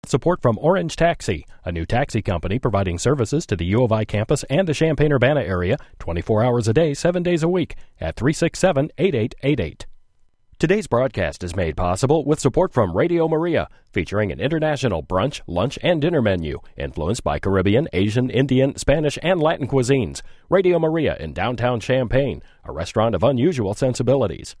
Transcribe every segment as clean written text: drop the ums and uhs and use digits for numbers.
Support from Orange Taxi, a new taxi company providing services to the U of I campus and the Champaign-Urbana area 24 hours a day, 7 days a week at 367-8888. Today's broadcast is made possible with support from Radio Maria, featuring an international brunch, lunch, and dinner menu influenced by Caribbean, Asian, Indian, Spanish, and Latin cuisines. Radio Maria in downtown Champaign, a restaurant of unusual sensibilities.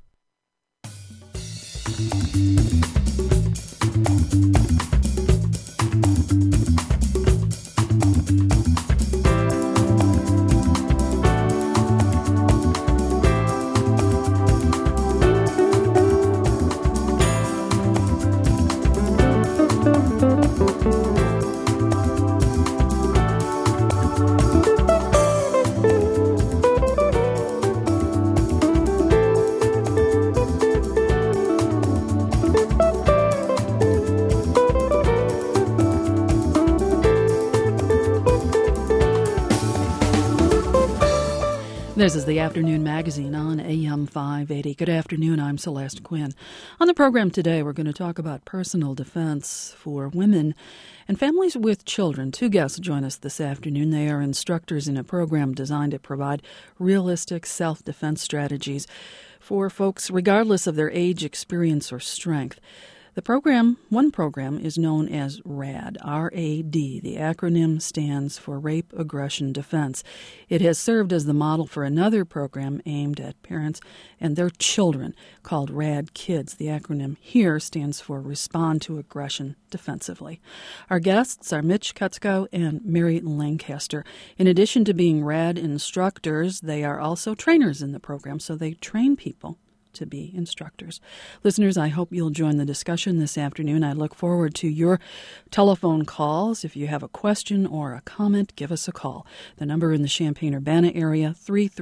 This is the Afternoon Magazine on AM 580. Good afternoon, I'm Celeste Quinn. On the program today, we're going to talk about personal defense for women and families with children. Two guests join us this afternoon. They are instructors in a program designed to provide realistic self-defense strategies for folks regardless of their age, experience, or strength. One program is known as RAD, R-A-D. The acronym stands for Rape, Aggression, Defense. It has served as the model for another program aimed at parents and their children called RAD Kids. The acronym here stands for Respond to Aggression Defensively. Our guests are Mitch Kutzko and Mary Lancaster. In addition to being RAD instructors, they are also trainers in the program, so they train people to be instructors. Listeners, I hope you'll join the discussion this afternoon. I look forward to your telephone calls. If you have a question or a comment, give us a call. The number in the Champaign-Urbana area,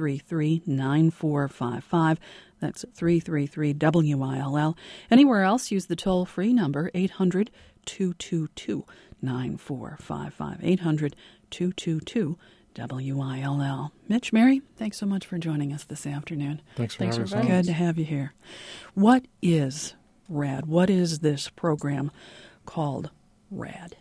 333-9455. That's 333-WILL. Anywhere else, use the toll-free number, 800-222-9455. 800-222-WILL. Mitch, Mary, thanks so much for joining us this afternoon. Thanks for having us. Good to have you here. What is RAD? What is this program called RAD?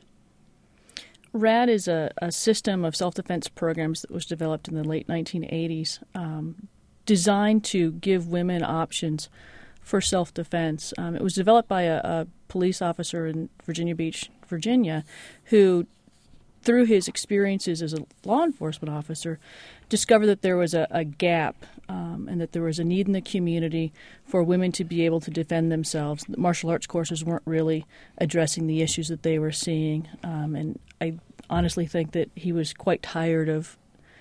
RAD is a system of self-defense programs that was developed in the late 1980s, designed to give women options for self-defense. It was developed by a police officer in Virginia Beach, Virginia, who, through his experiences as a law enforcement officer, discovered that there was a gap and that there was a need in the community for women to be able to defend themselves. The martial arts courses weren't really addressing the issues that they were seeing. And I honestly think that he was quite tired of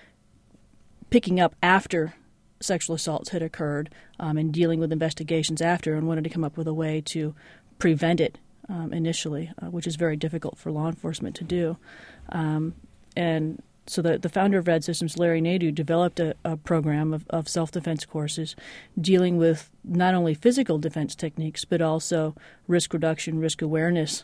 picking up after sexual assaults had occurred and dealing with investigations after, and wanted to come up with a way to prevent it initially, which is very difficult for law enforcement to do. And so the founder of RAD Systems, Larry Nadeau, developed a program of self-defense courses dealing with not only physical defense techniques, but also risk reduction, risk awareness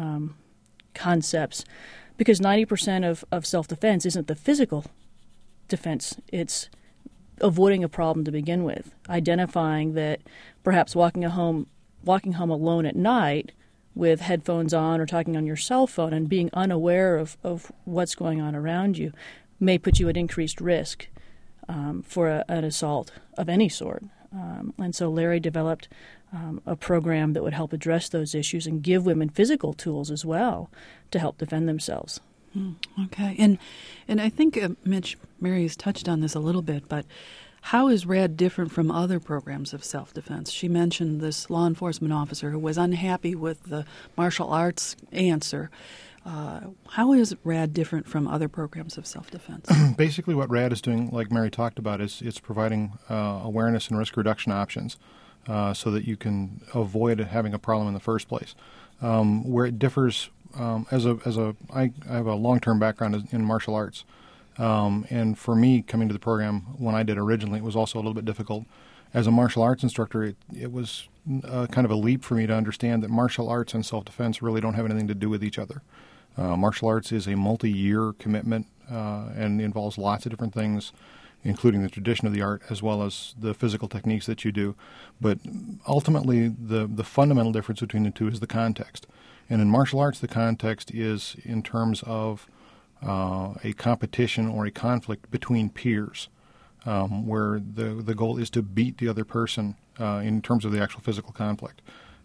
concepts, because 90% of self-defense isn't the physical defense. It's avoiding a problem to begin with, identifying that perhaps walking home alone at night with headphones on or talking on your cell phone and being unaware of what's going on around you may put you at increased risk for an assault of any sort. And so Larry developed a program that would help address those issues and give women physical tools as well to help defend themselves. Okay. And I think, Mitch, Mary has touched on this a little bit, but how is RAD different from other programs of self-defense? She mentioned this law enforcement officer who was unhappy with the martial arts answer. How is RAD different from other programs of self-defense? Basically what RAD is doing, like Mary talked about, is it's providing awareness and risk reduction options so that you can avoid having a problem in the first place. Where it differs, I have a long-term background in martial arts. And for me, coming to the program when I did originally, it was also a little bit difficult. As a martial arts instructor, it was kind of a leap for me to understand that martial arts and self-defense really don't have anything to do with each other. Martial arts is a multi-year commitment and involves lots of different things, including the tradition of the art as well as the physical techniques that you do. But ultimately, the fundamental difference between the two is the context. And in martial arts, the context is in terms of a competition or a conflict between peers, where the goal is to beat the other person in terms of the actual physical conflict.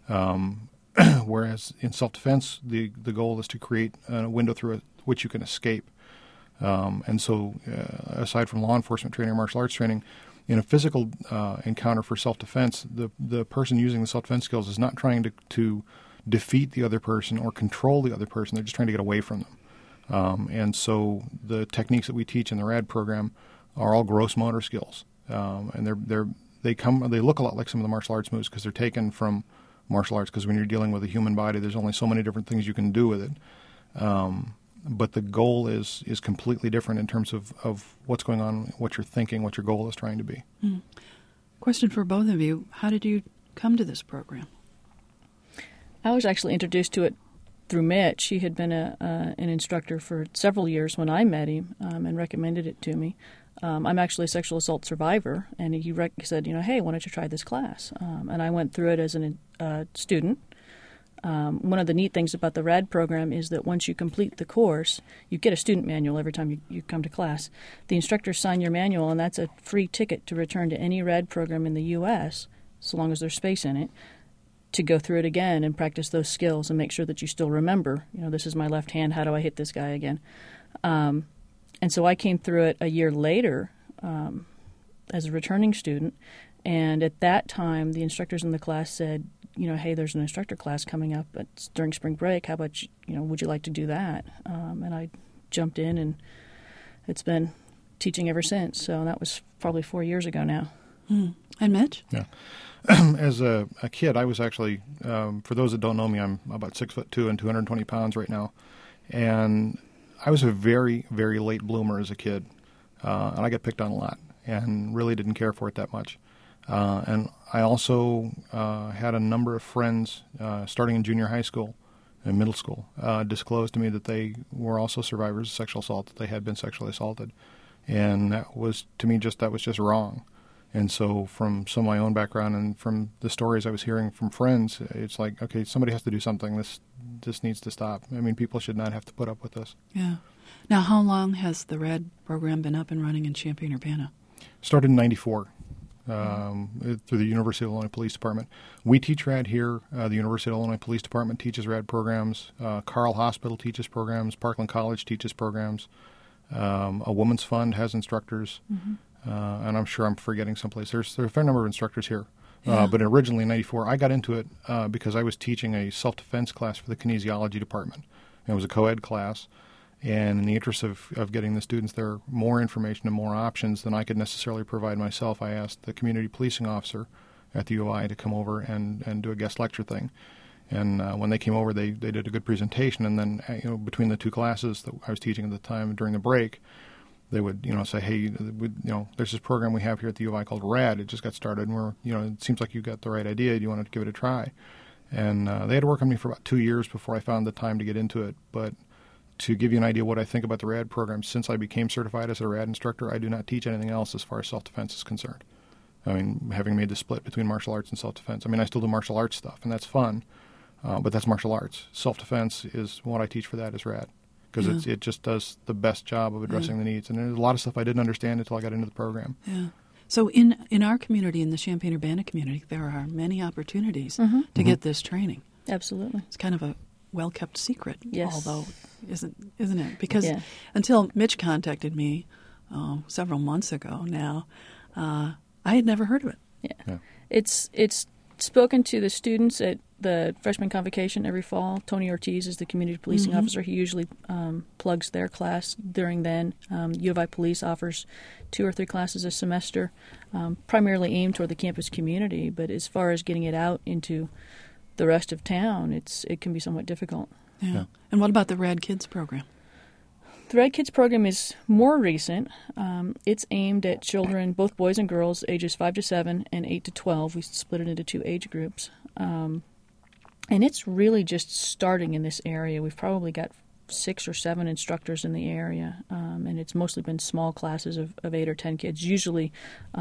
Whereas in self-defense, the goal is to create a window through which you can escape. And so, aside from law enforcement training or martial arts training, in a physical encounter for self-defense, the person using the self-defense skills is not trying to defeat the other person or control the other person. They're just trying to get away from them. And so the techniques that we teach in the RAD program are all gross motor skills. And they look a lot like some of the martial arts moves because they're taken from martial arts, because when you're dealing with a human body, there's only so many different things you can do with it. But the goal is completely different in terms of what's going on, what you're thinking, what your goal is trying to be. Question for both of you. How did you come to this program? I was actually introduced to it through Mitch. He had been an instructor for several years when I met him and recommended it to me. I'm actually a sexual assault survivor, and he said, hey, why don't you try this class? And I went through it as a student. One of the neat things about the RAD program is that once you complete the course, you get a student manual every time you come to class. The instructors sign your manual, and that's a free ticket to return to any RAD program in the U.S., so long as there's space in it, to go through it again and practice those skills and make sure that you still remember, this is my left hand, how do I hit this guy again? And so I came through it a year later as a returning student, and at that time the instructors in the class said, hey, there's an instructor class coming up during spring break. How about, would you like to do that? And I jumped in, and it's been teaching ever since. So that was probably 4 years ago now. And Mitch? Yeah. As a kid, I was actually, for those that don't know me, I'm about 6'2" and 220 pounds right now. And I was a very, very late bloomer as a kid. And I got picked on a lot and really didn't care for it that much. And I also had a number of friends, starting in junior high school and middle school, disclose to me that they were also survivors of sexual assault, that they had been sexually assaulted. And that was, to me, that was just wrong. And so from some of my own background and from the stories I was hearing from friends, it's like, okay, somebody has to do something. This needs to stop. I mean, people should not have to put up with this. Yeah. Now, how long has the RAD program been up and running in Champaign-Urbana? Started in 94. Through the University of Illinois Police Department. We teach RAD here. The University of Illinois Police Department teaches RAD programs. Carle Hospital teaches programs. Parkland College teaches programs. A Women's Fund has instructors. And I'm sure I'm forgetting someplace. There's a fair number of instructors here. Yeah. But originally in 94, I got into it because I was teaching a self-defense class for the kinesiology department. And it was a co-ed class. And in the interest of getting the students there more information and more options than I could necessarily provide myself, I asked the community policing officer at the U of I to come over and do a guest lecture thing. And when they came over, they did a good presentation. And then between the two classes that I was teaching at the time during the break, they would say, hey, there's this program we have here at the U of I called RAD. It just got started, and it seems like you got the right idea. Do you want to give it a try? And they had to work on me for about 2 years before I found the time to get into it. But to give you an idea what I think about the RAD program, since I became certified as a RAD instructor, I do not teach anything else as far as self-defense is concerned. I mean, having made the split between martial arts and self-defense. I mean, I still do martial arts stuff, and that's fun, but that's martial arts. Self-defense is what I teach for that is RAD, because it just does the best job of addressing the needs. And there's a lot of stuff I didn't understand until I got into the program. Yeah. So in our community, in the Champaign-Urbana community, there are many opportunities to get this training. Absolutely. It's kind of a well-kept secret, yes. Although, isn't it? Because until Mitch contacted me several months ago now, I had never heard of it. Yeah. It's spoken to the students at the freshman convocation every fall. Tony Ortiz is the community policing officer. He usually plugs their class during then. U of I Police offers 2 or 3 classes a semester, primarily aimed toward the campus community. But as far as getting it out into the rest of town, it can be somewhat difficult. Yeah. And what about the RAD Kids program? The RAD Kids program is more recent. It's aimed at children, both boys and girls, ages 5 to 7 and 8 to 12. We split it into 2 age groups. And it's really just starting in this area. We've probably got 6 or 7 instructors in the area, and it's mostly been small classes of 8 or 10 kids. Usually,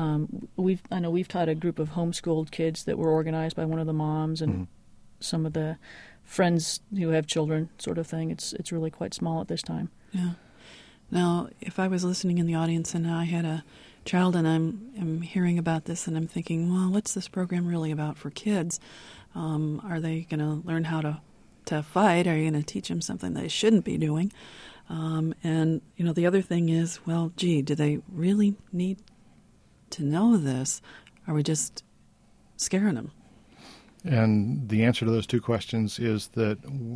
I know we've taught a group of homeschooled kids that were organized by one of the moms, and some of the friends who have children sort of thing. It's really quite small at this time. Yeah. Now, if I was listening in the audience and I had a child and I'm hearing about this and I'm thinking, well, what's this program really about for kids? Are they going to learn how to fight? Are you going to teach them something they shouldn't be doing? And, the other thing is, well, gee, do they really need to know this? Are we just scaring them? And the answer to those two questions is that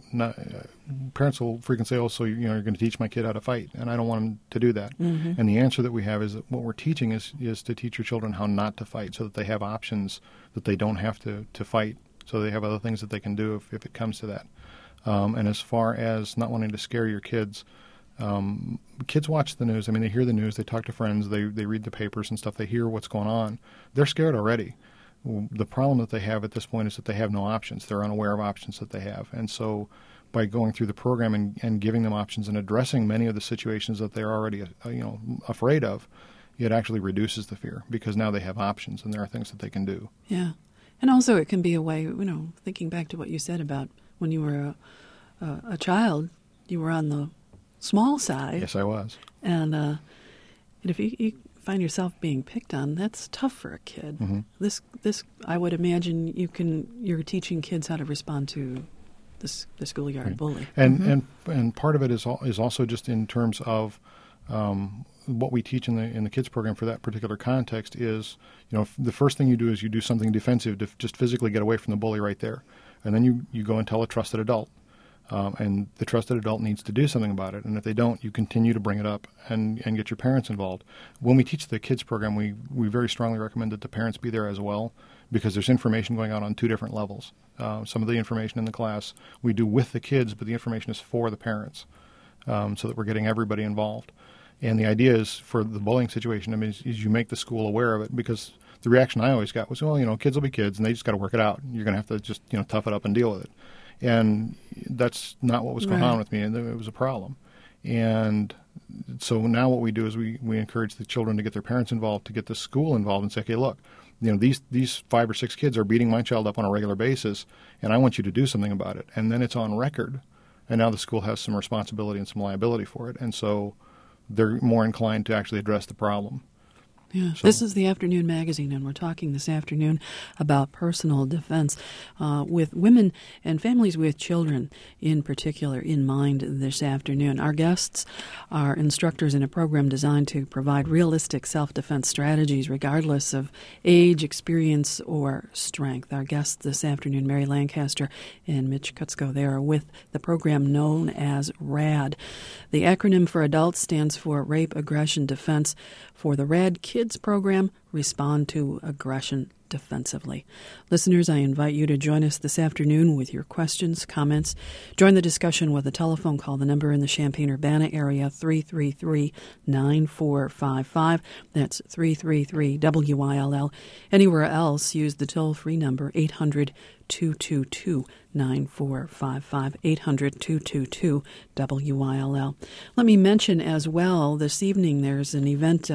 parents will frequently say, "Oh, so you're going to teach my kid how to fight," and I don't want them to do that. Mm-hmm. And the answer that we have is that what we're teaching is to teach your children how not to fight, so that they have options, that they don't have to fight, so they have other things that they can do if it comes to that. And as far as not wanting to scare your kids, kids watch the news. I mean, they hear the news, they talk to friends, they read the papers and stuff, they hear what's going on. They're scared already. The problem that they have at this point is that they have no options. They're unaware of options that they have. And so by going through the program and giving them options and addressing many of the situations that they're already afraid of, it actually reduces the fear, because now they have options and there are things that they can do. Yeah. And also it can be a way, thinking back to what you said about when you were a child, you were on the small side. Yes, I was. And if you find yourself being picked on, that's tough for a kid. Mm-hmm. This I would imagine you're teaching kids how to respond to the schoolyard right. bully. And part of it is also just in terms of what we teach in the kids program for that particular context is, the first thing you do is you do something defensive to just physically get away from the bully right there. And then you go and tell a trusted adult. And the trusted adult needs to do something about it. And if they don't, you continue to bring it up and get your parents involved. When we teach the kids program, we very strongly recommend that the parents be there as well, because there's information going on two different levels. Some of the information in the class we do with the kids, but the information is for the parents, so that we're getting everybody involved. And the idea is for the bullying situation, is you make the school aware of it, because the reaction I always got was, well, kids will be kids and they just got to work it out. You're going to have to just, tough it up and deal with it. And that's not what was going on with me, and it was a problem. And so now what we do is we encourage the children to get their parents involved, to get the school involved, and say, okay, look, these 5 or 6 kids are beating my child up on a regular basis, and I want you to do something about it. And then it's on record, and now the school has some responsibility and some liability for it, and so they're more inclined to actually address the problem. Yeah. So. This is the Afternoon Magazine, and we're talking this afternoon about personal defense with women and families with children in particular in mind this afternoon. Our guests are instructors in a program designed to provide realistic self-defense strategies regardless of age, experience, or strength. Our guests this afternoon, Mary Lancaster and Mitch Kutzko, they are with the program known as RAD. The acronym for adults stands for Rape, Aggression, Defense. For the RAD Kids program, Respond to Aggression Defensively. Listeners, I invite you to join us this afternoon with your questions, comments. Join the discussion with a telephone call. The number in the Champaign-Urbana area, 333-9455. That's 333-WILL. Anywhere else, use the toll-free number, 800-222-9455, 800-222-WILL. Let me mention as well, this evening there's an event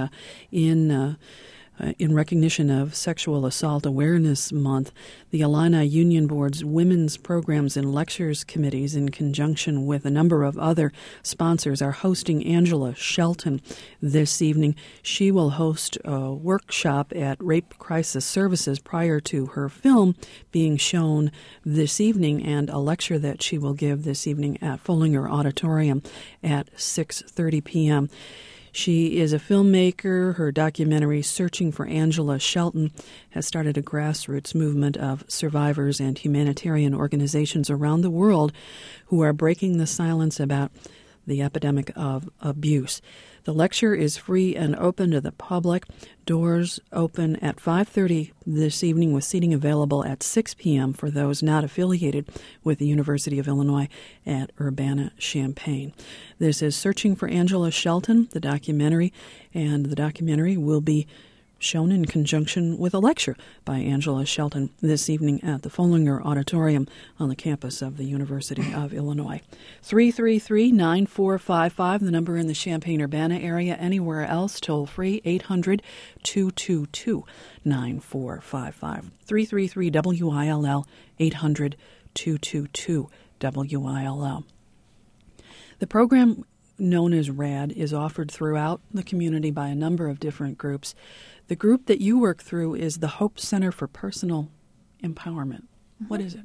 in recognition of Sexual Assault Awareness Month. The Illini Union Board's Women's Programs and Lectures Committees, in conjunction with a number of other sponsors, are hosting Angela Shelton this evening. She will host a workshop at Rape Crisis Services prior to her film being shown this evening, and a lecture that she will give this evening at Follinger Auditorium at 6:30 p.m. She is a filmmaker. Her documentary, Searching for Angela Shelton, has started a grassroots movement of survivors and humanitarian organizations around the world who are breaking the silence about the epidemic of abuse. The lecture is free and open to the public. Doors open at 5:30 this evening, with seating available at 6 p.m. for those not affiliated with the University of Illinois at Urbana-Champaign. This is Searching for Angela Shelton, the documentary, and the documentary will be shown in conjunction with a lecture by Angela Shelton this evening at the Follinger Auditorium on the campus of the University of Illinois. 333-9455, the number in the Champaign-Urbana area. Anywhere else, toll free, 800-222-9455. 333-WILL, 800-222-9455. WILL. The program known as RAD is offered throughout the community by a number of different groups. The group that you work through is the Hope Center for Personal Empowerment. Mm-hmm. What is it?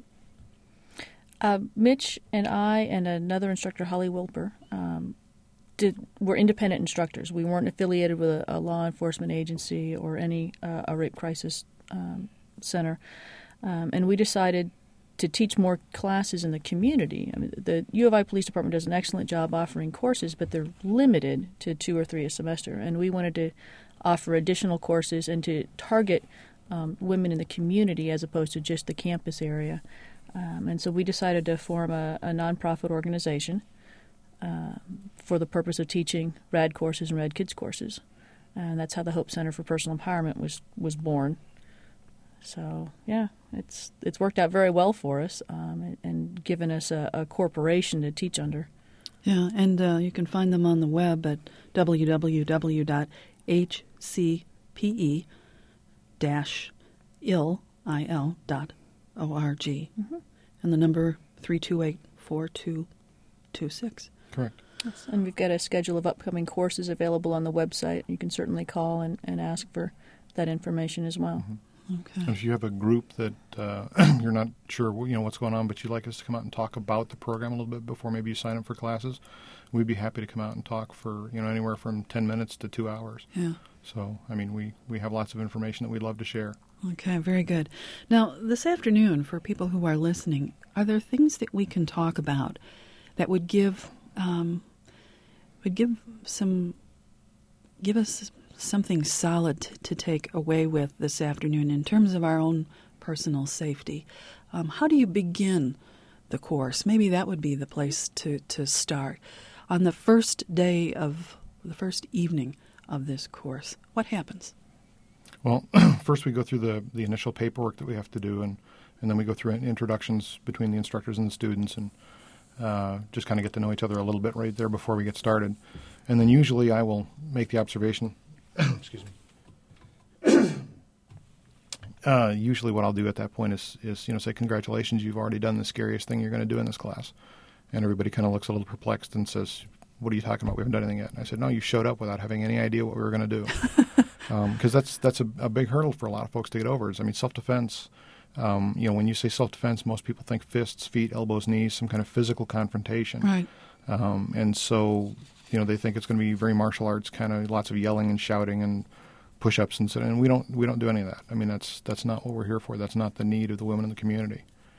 Mitch and I and another instructor, Holly Wilper, were independent instructors. We weren't affiliated with a law enforcement agency or any a rape crisis center. And we decided to teach more classes in the community. I mean, the U of I Police Department does an excellent job offering courses, but they're limited to 2 or 3 a semester. And we wanted to offer additional courses and to target women in the community as opposed to just the campus area. And so we decided to form a nonprofit organization for the purpose of teaching RAD courses and RAD Kids courses. And that's how the Hope Center for Personal Empowerment was born. So, yeah, it's worked out very well for us and given us a corporation to teach under. Yeah, and you can find them on the web at www.hcpe-il.org. Mm-hmm. And the number 328-4226. Correct. Yes, and we've got a schedule of upcoming courses available on the website. You can certainly call and ask for that information as well. Mm-hmm. Okay. And if you have a group that you're not sure what's going on, but you'd like us to come out and talk about the program a little bit before maybe you sign up for classes, we'd be happy to come out and talk for anywhere from 10 minutes to 2 hours. Yeah. So, I mean, we have lots of information that we'd love to share. Okay, very good. Now, this afternoon, for people who are listening, are there things that we can talk about that would give us something solid to take away with this afternoon in terms of our own personal safety? How do you begin the course? Maybe that would be the place to start. On the first evening of this course, what happens? Well, first we go through the initial paperwork that we have to do, and then we go through introductions between the instructors and the students, and just kind of get to know each other a little bit right there before we get started. And then usually I will make the observation. Excuse me. Usually what I'll do at that point is say, congratulations, you've already done the scariest thing you're going to do in this class. And everybody kind of looks a little perplexed and says, what are you talking about? We haven't done anything yet. And I said, no, you showed up without having any idea what we were going to do. Because that's a big hurdle for a lot of folks to get over. Self-defense, when you say self-defense, most people think fists, feet, elbows, knees, some kind of physical confrontation. Right. And so, they think it's going to be very martial arts, kind of lots of yelling and shouting and push-ups and we don't do any of that. I mean, that's not what we're here for. That's not the need of the women in the community.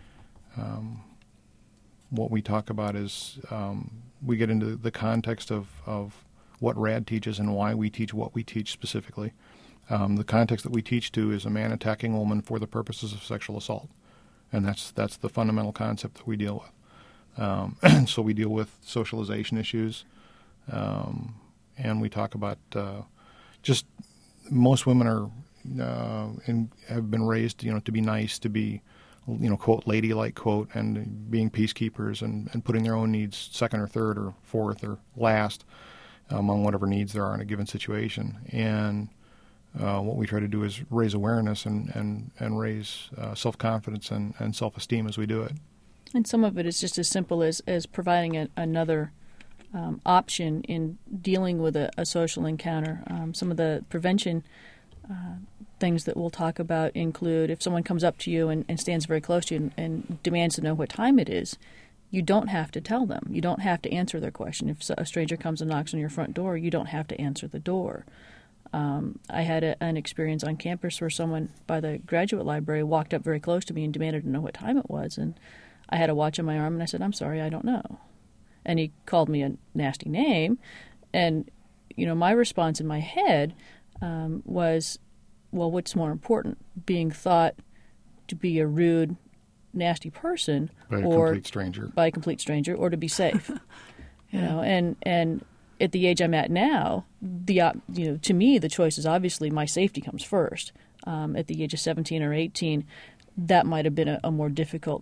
What we talk about is we get into the context of what RAD teaches and why we teach what we teach specifically. The context that we teach to is a man attacking a woman for the purposes of sexual assault, and that's the fundamental concept that we deal with. And so we deal with socialization issues, and we talk about just most women are and have been raised, to be nice, to be, quote, ladylike, quote, and being peacekeepers and putting their own needs second or third or fourth or last among whatever needs there are in a given situation. And what we try to do is raise awareness and raise self-confidence and self-esteem as we do it. And some of it is just as simple as providing another option in dealing with a social encounter. Some of the prevention things that we'll talk about include if someone comes up to you and stands very close to you and demands to know what time it is, you don't have to tell them. You don't have to answer their question. If a stranger comes and knocks on your front door, you don't have to answer the door. I had an experience on campus where someone by the graduate library walked up very close to me and demanded to know what time it was, and I had a watch on my arm, and I said, "I'm sorry, I don't know." And he called me a nasty name, and my response in my head was, well, what's more important, being thought to be a rude, nasty person by a complete stranger, or to be safe? Yeah. And at the age I'm at now, to me the choice is obviously my safety comes first. At the age of 17 or 18, that might have been a more difficult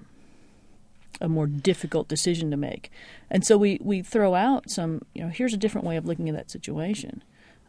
decision to make. And so we throw out some, here's a different way of looking at that situation.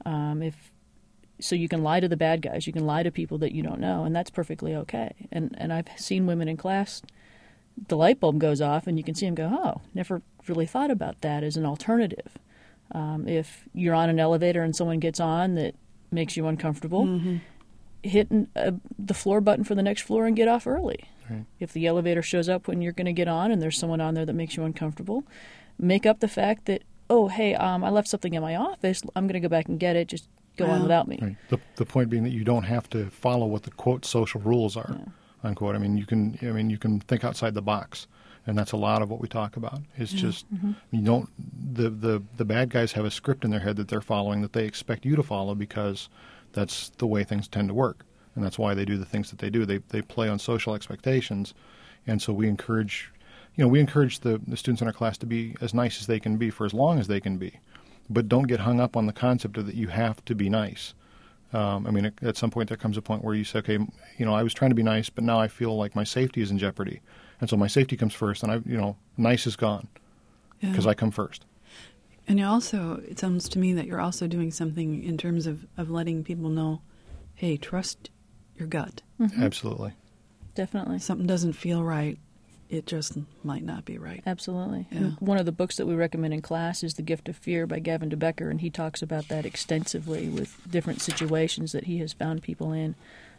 So you can lie to the bad guys, you can lie to people that you don't know, and that's perfectly okay. And I've seen women in class the light bulb goes off and you can see them go, oh, never really thought about that as an alternative. If you're on an elevator and someone gets on that makes you uncomfortable, hit the floor button for the next floor and get off early. Right. If the elevator shows up when you're going to get on and there's someone on there that makes you uncomfortable, make up the fact that, oh, hey, I left something in my office. I'm going to go back and get it. Just go on without me. Right. The point being that you don't have to follow what the quote social rules are, unquote. I mean, you can think outside the box, and that's a lot of what we talk about. It's just you don't. The bad guys have a script in their head that they're following that they expect you to follow because that's the way things tend to work, and that's why they do the things that they do. They play on social expectations, and so we encourage the students in our class to be as nice as they can be for as long as they can be, but don't get hung up on the concept of that you have to be nice. I mean, at some point there comes a point where you say, okay, I was trying to be nice, but now I feel like my safety is in jeopardy, and so my safety comes first, and nice is gone because I come first. And it sounds to me that you're also doing something in terms of letting people know, hey, trust your gut. Absolutely. Definitely. Something doesn't feel right. It just might not be right. Absolutely. Yeah. And one of the books that we recommend in class is The Gift of Fear by Gavin DeBecker, and he talks about that extensively with different situations that he has found people in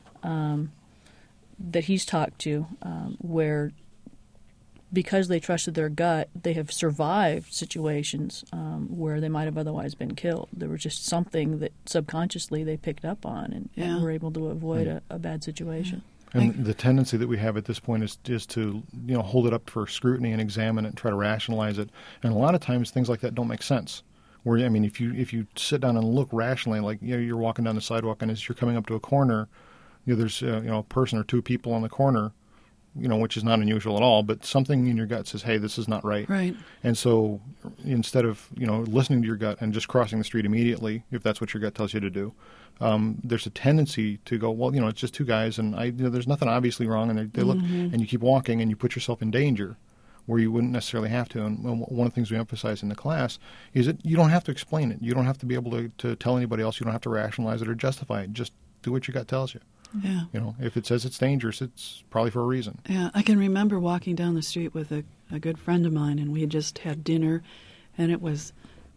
that he's talked to where because they trusted their gut, they have survived situations where they might have otherwise been killed. There was just something that subconsciously they picked up on and were able to avoid a bad situation. And the tendency that we have at this point is to hold it up for scrutiny and examine it and try to rationalize it. And a lot of times things like that don't make sense. Where if you sit down and look rationally, like you're walking down the sidewalk and as you're coming up to a corner, there's a person or two people on the corner, which is not unusual at all, but something in your gut says, hey, this is not right. Right. And so instead of listening to your gut and just crossing the street immediately, if that's what your gut tells you to do, there's a tendency to go, well, it's just two guys, and there's nothing obviously wrong, and they look, and you keep walking, and you put yourself in danger where you wouldn't necessarily have to. And one of the things we emphasize in the class is that you don't have to explain it. You don't have to be able to tell anybody else. You don't have to rationalize it or justify it. Just do what your gut tells you. Yeah. If it says it's dangerous, it's probably for a reason. Yeah, I can remember walking down the street with a good friend of mine, and we had just had dinner, and it was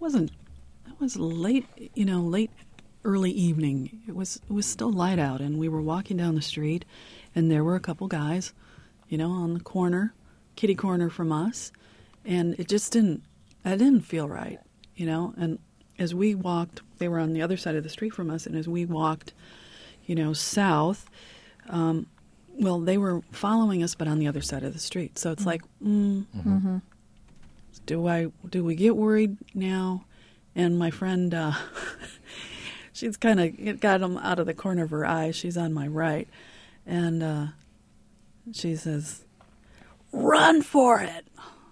late, early evening. It was still light out, and we were walking down the street, and there were a couple guys, on the corner, kitty corner from us, and it just didn't feel right, And as we walked, they were on the other side of the street from us, and as we walked, south, they were following us, but on the other side of the street. So it's like, do we get worried now? And my friend, she's kind of got him out of the corner of her eye. She's on my right. And she says, run for it.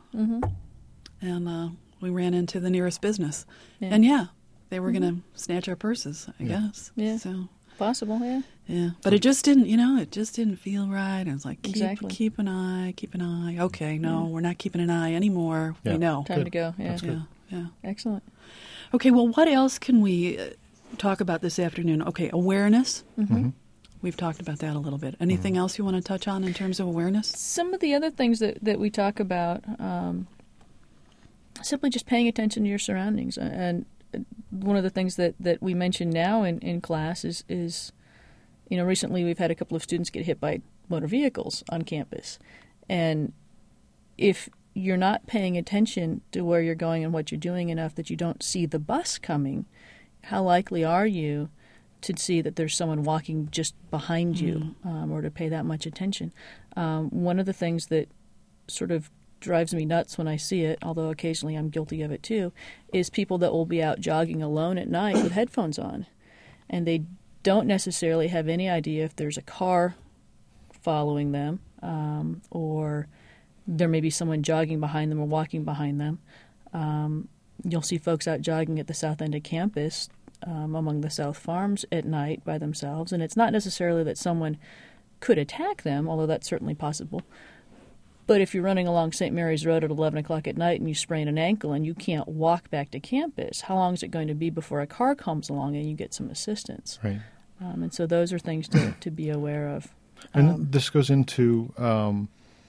And we ran into the nearest business. Yeah. And they were going to snatch our purses, I guess. Yeah. So possible, yeah. Yeah. But it just didn't feel right. I was like, keep an eye. Okay, no, we're not keeping an eye anymore. Yeah. We know. Time to go, yeah. That's good. Yeah. Excellent. Okay, well, what else can we talk about this afternoon? Okay, awareness. We've talked about that a little bit. Anything else you want to touch on in terms of awareness? Some of the other things that we talk about, simply just paying attention to your surroundings. And one of the things that we mention now in class is recently we've had a couple of students get hit by motor vehicles on campus. And if you're not paying attention to where you're going and what you're doing enough that you don't see the bus coming, how likely are you to see that there's someone walking just behind you or to pay that much attention? One of the things that sort of drives me nuts when I see it, although occasionally I'm guilty of it too, is people that will be out jogging alone at night with headphones on. And they don't necessarily have any idea if there's a car following them or there may be someone jogging behind them or walking behind them. You'll see folks out jogging at the south end of campus among the South Farms at night by themselves. And it's not necessarily that someone could attack them, although that's certainly possible. But if you're running along St. Mary's Road at 11 o'clock at night and you sprain an ankle and you can't walk back to campus, how long is it going to be before a car comes along and you get some assistance? Right. And so those are things to be aware of. And this goes into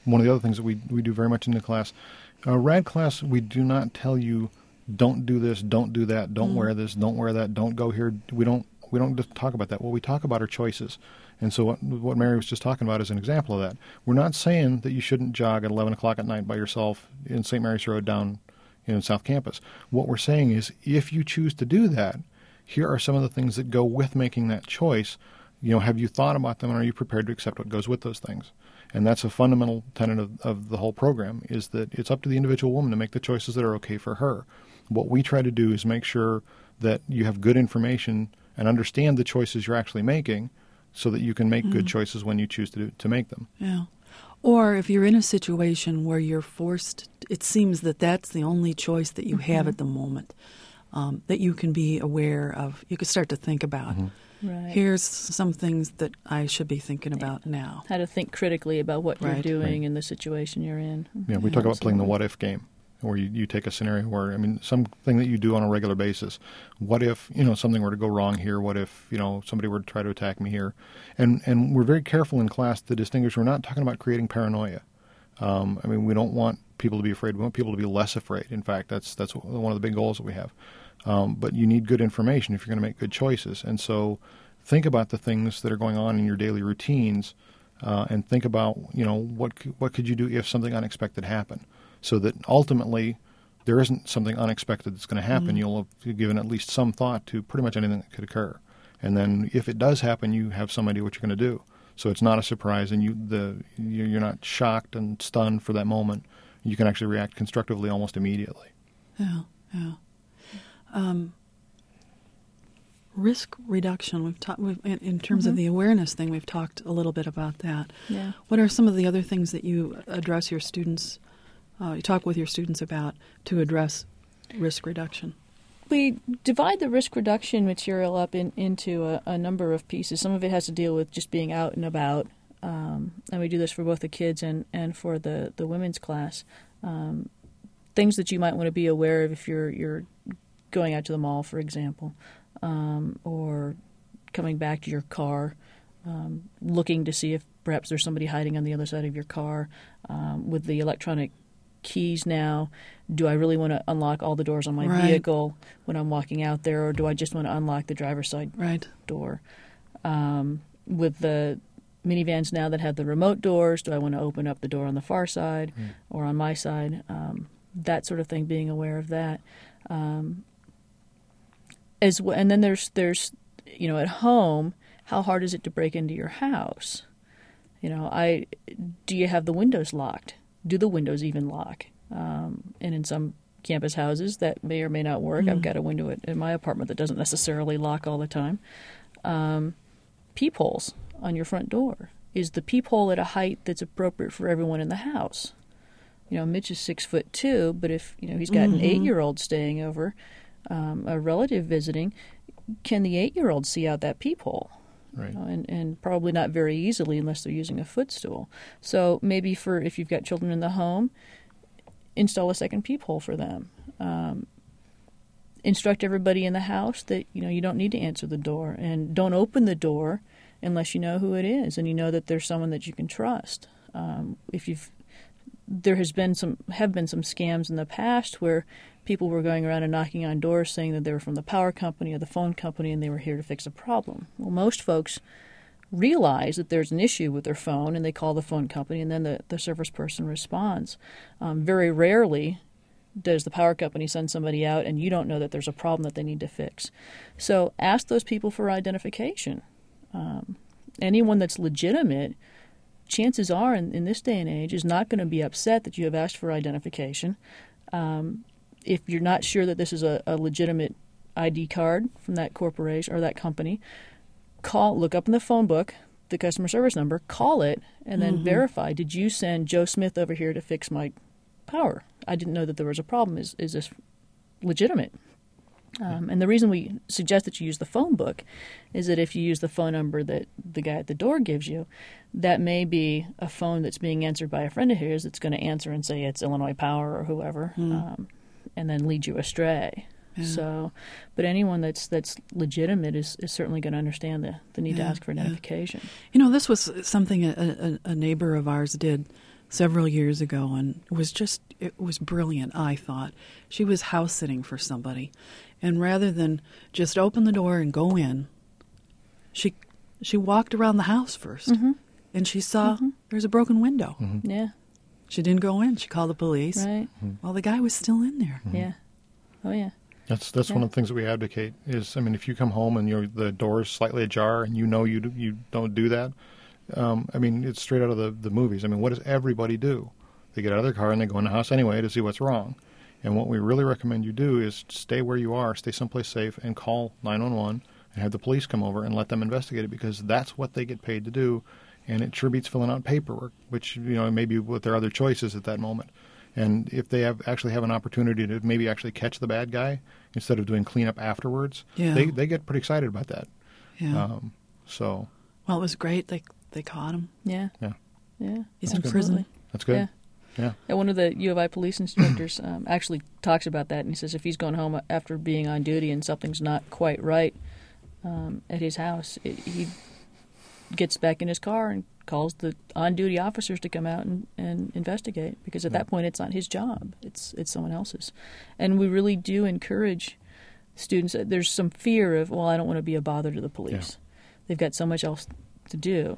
one of the other things that we do very much in the class. RAD class, we do not tell you, don't do this, don't do that, don't wear this, don't wear that, don't go here. We don't just talk about that. What we talk about are choices. And so what Mary was just talking about is an example of that. We're not saying that you shouldn't jog at 11 o'clock at night by yourself in St. Mary's Road down in South Campus. What we're saying is, if you choose to do that, here are some of the things that go with making that choice. Have you thought about them, and are you prepared to accept what goes with those things? And that's a fundamental tenet of the whole program, is that it's up to the individual woman to make the choices that are okay for her. What we try to do is make sure that you have good information and understand the choices you're actually making, so that you can make good choices when you choose to make them. Yeah. Or if you're in a situation where you're forced, it seems that that's the only choice that you have at the moment, that you can be aware of. You can start to think about. Right. Here's some things that I should be thinking about now. How to think critically about what you're doing Right. in the situation you're in. Yeah, we talk about playing the what-if game, where you take a scenario where, something that you do on a regular basis. What if, something were to go wrong here? What if, somebody were to try to attack me here? And we're very careful in class to distinguish. We're not talking about creating paranoia. We don't want people to be afraid. We want people to be less afraid. In fact, that's one of the big goals that we have. But you need good information if you're going to make good choices. And so think about the things that are going on in your daily routines, and think about, what could you do if something unexpected happened, so that ultimately there isn't something unexpected that's going to happen. You'll have given at least some thought to pretty much anything that could occur. And then if it does happen, you have some idea what you're going to do. So it's not a surprise, and you're not shocked and stunned for that moment. You can actually react constructively almost immediately. Yeah. Risk reduction. We've talked in terms of the awareness thing. We've talked a little bit about that. Yeah. What are some of the other things that you address your students? You talk with your students about to address risk reduction. We divide the risk reduction material up into a number of pieces. Some of it has to deal with just being out and about, and we do this for both the kids and for the women's class. Things that you might want to be aware of if you're going out to the mall, for example, or coming back to your car, looking to see if perhaps there's somebody hiding on the other side of your car. With the electronic keys now, do I really want to unlock all the doors on my vehicle when I'm walking out there, or do I just want to unlock the driver's side door? With the minivans now that have the remote doors, do I want to open up the door on the far side or on my side? That sort of thing, being aware of that. And then there's at home, how hard is it to break into your house? Do you have the windows locked? Do the windows even lock? And in some campus houses, that may or may not work. I've got a window in my apartment that doesn't necessarily lock all the time. Peepholes on your front door. Is the peephole at a height that's appropriate for everyone in the house? Mitch is 6'2", but if he's got an 8-year-old staying over, a relative visiting, can the 8-year-old see out that peephole? Right. And probably not very easily unless they're using a footstool. So maybe if you've got children in the home, install a second peephole for them. Instruct everybody in the house that you don't need to answer the door, and don't open the door unless you know who it is and you know that there's someone that you can trust. There have been some scams in the past where people were going around and knocking on doors saying that they were from the power company or the phone company and they were here to fix a problem. Well, most folks realize that there's an issue with their phone and they call the phone company, and then the service person responds. Very rarely does the power company send somebody out and you don't know that there's a problem that they need to fix. So ask those people for identification. Anyone that's legitimate, chances are in this day and age, is not going to be upset that you have asked for identification. If you're not sure that this is a legitimate ID card from that corporation or that company, look up in the phone book the customer service number, call it, and then verify, did you send Joe Smith over here to fix my power? I didn't know that there was a problem. Is this legitimate? And the reason we suggest that you use the phone book is that if you use the phone number that the guy at the door gives you, that may be a phone that's being answered by a friend of his that's going to answer and say it's Illinois Power or whoever, and then lead you astray. Yeah. So, but anyone that's legitimate is certainly going to understand the need to ask for identification. This was something a neighbor of ours did several years ago, and it was brilliant, I thought. She was house sitting for somebody, and rather than just open the door and go in, she walked around the house first, and she saw there's a broken window. Yeah. She didn't go in. She called the police. Right. Well, the guy was still in there. Yeah. Oh, yeah. That's one of the things that we advocate is, I mean, if you come home and the door is slightly ajar and you know you don't do that, I mean, it's straight out of the movies. I mean, what does everybody do? They get out of their car and they go in the house anyway to see what's wrong. And what we really recommend you do is stay where you are, stay someplace safe, and call 911 and have the police come over and let them investigate it, because that's what they get paid to do. And it sure beats filling out paperwork, which, maybe with their other choices at that moment. And if they actually have an opportunity to maybe actually catch the bad guy instead of doing cleanup afterwards, they get pretty excited about that. Yeah. Well, it was great. They caught him. Yeah. Yeah. Yeah. He's in prison. That's good. Yeah. And one of the U of I police instructors actually talks about that, and he says if he's going home after being on duty and something's not quite right at his house, he gets back in his car and calls the on-duty officers to come out and investigate, because at that point it's not his job, it's someone else's. And we really do encourage students. There's some fear of, well, I don't want to be a bother to the police. They've got so much else to do.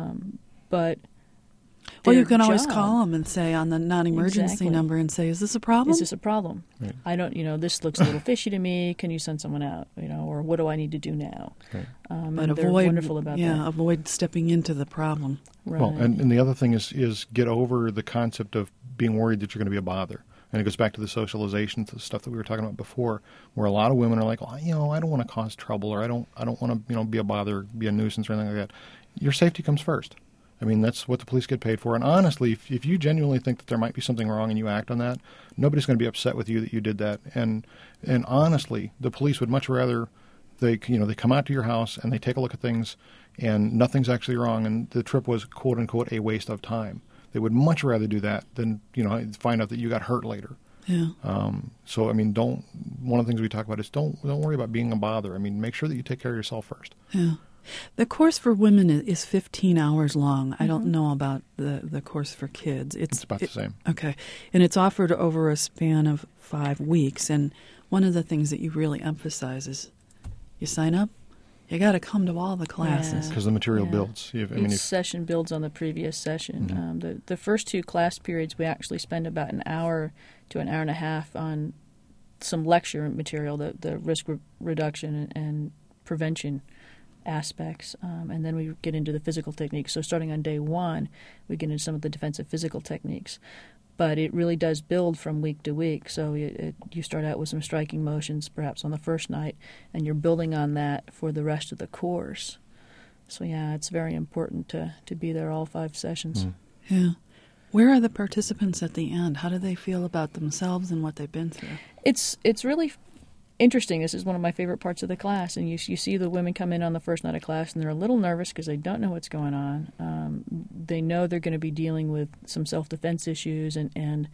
But well, you can always call them and say on the non-emergency number and say, is this a problem? Is this a problem? Right. I don't, this looks a little fishy to me. Can you send someone out? Or what do I need to do now? Right. But they're wonderful about that. Yeah, avoid stepping into the problem. Right. Well, and the other thing is get over the concept of being worried that you're going to be a bother. And it goes back to the socialization stuff that we were talking about before, where a lot of women are like, I don't want to cause trouble, or I don't want to, be a bother, be a nuisance, or anything like that. Your safety comes first. I mean, that's what the police get paid for. And honestly, if you genuinely think that there might be something wrong and you act on that, nobody's going to be upset with you that you did that. And honestly, the police would much rather they come out to your house and they take a look at things and nothing's actually wrong and the trip was, quote unquote, a waste of time. They would much rather do that than, find out that you got hurt later. Yeah. So, I mean, one of the things we talk about is don't worry about being a bother. I mean, make sure that you take care of yourself first. Yeah. The course for women is 15 hours long. I don't know about the course for kids. It's about the same. Okay. And it's offered over a span of 5 weeks. And one of the things that you really emphasize is you sign up, you got to come to all the classes. Because the material builds. Each session builds on the previous session. Mm-hmm. The first 2 class periods, we actually spend about an hour to an hour and a half on some lecture material, the risk reduction and prevention aspects, and then we get into the physical techniques. So starting on day 1, we get into some of the defensive physical techniques. But it really does build from week to week. So you start out with some striking motions perhaps on the first night, and you're building on that for the rest of the course. So it's very important to be there all 5 sessions. Mm. Yeah. Where are the participants at the end? How do they feel about themselves and what they've been through? It's really interesting. This is one of my favorite parts of the class, and you see the women come in on the first night of class, and they're a little nervous because they don't know what's going on. They know they're going to be dealing with some self-defense issues, and